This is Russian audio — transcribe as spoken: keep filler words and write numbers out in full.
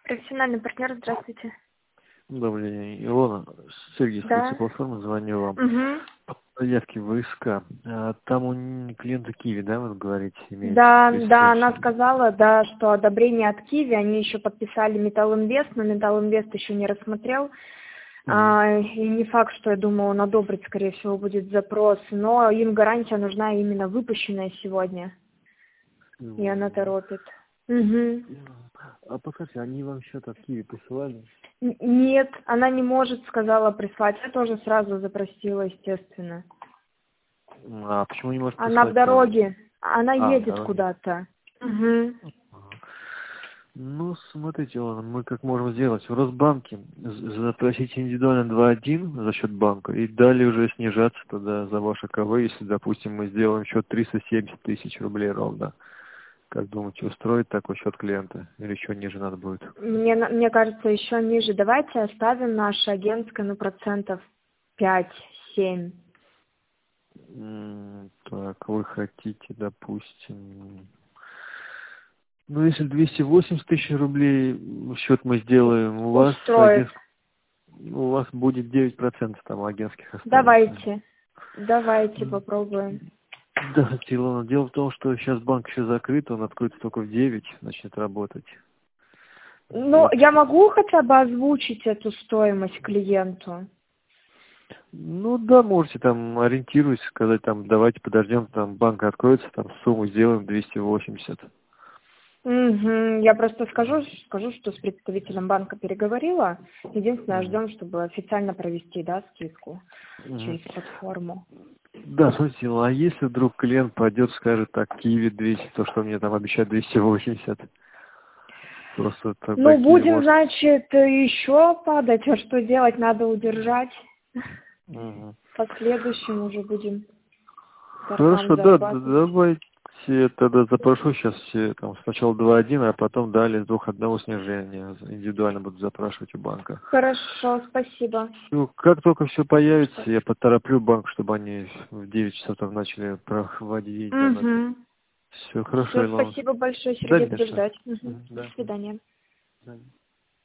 Профессиональный партнер, здравствуйте. Добрый день, Илона. Сергей, с Да. платформы, звоню вам. Угу. По заявке в ВСК. А, там у клиента Киви, да, вы говорите, имеется Да, да, она присутствие? сказала, да, что одобрение от Киви, они еще подписали Металлинвест, но Металлинвест еще не рассмотрел. Мгм. А, и не факт, что, я думаю, он одобрит, скорее всего, будет запрос, но им гарантия нужна именно выпущенная сегодня, и она Сегодня, да? торопит. Угу. А подскажите, они вам счет от Киви присылали? Нет, она не может, сказала, прислать. Я тоже сразу запросила, естественно. А почему не может Она в прислать-то? дороге, она А, в едет дороге. куда-то. Угу. Ага. Ну, смотрите, Илона, мы как можем сделать? В Росбанке з- запросить индивидуально два один за счет банка и далее уже снижаться тогда за ваше КВ, если, допустим, мы сделаем счет триста семьдесят тысяч рублей ровно. Как думаете, устроить такой счет клиента? Или еще ниже надо будет? Мне, на- мне кажется, еще ниже. Давайте оставим наше агентское, ну, процентов пять-семь. М, Так, вы хотите, допустим... Ну, если двести восемьдесят тысяч рублей счет мы сделаем, у вас Устроит. агентск... у вас будет девять процентов там агентских останется. Давайте. Давайте попробуем. Да, Илона, дело в том, что сейчас банк еще закрыт, он откроется только в девять, начнет работать. Ну, Вот. я могу хотя бы озвучить эту стоимость клиенту? Ну да, можете там ориентируясь, сказать там, давайте подождем, там банк откроется, там сумму сделаем двести восемьдесят. Угу. Я просто скажу, скажу, что с представителем банка переговорила. Единственное, Мгм. ждем, чтобы официально провести, да, скидку Мгм. через платформу. Да, смотрите, ну, а если вдруг клиент пойдет, скажет так, Киви двести, то что мне там обещают двести восемьдесят? Просто тогда Ну, Киви будем, может... значит, еще падать, а что делать, надо удержать. Мгм. В последующем уже будем карман Хорошо, да, д- зарабатывать. давайте тогда запрошу сейчас все, там, сначала два один, а потом далее с двух одного снижения. Индивидуально буду запрашивать у банка. Хорошо, спасибо. Ну, как только все появится, Что? я потороплю банк, чтобы они в девять часов там начали проводить звонок. Угу. Все хорошо, Все, Илона. спасибо большое, Да, Сергей, не за буду что. ждать. Мгм. Мгм, До да. свидания. Мгм.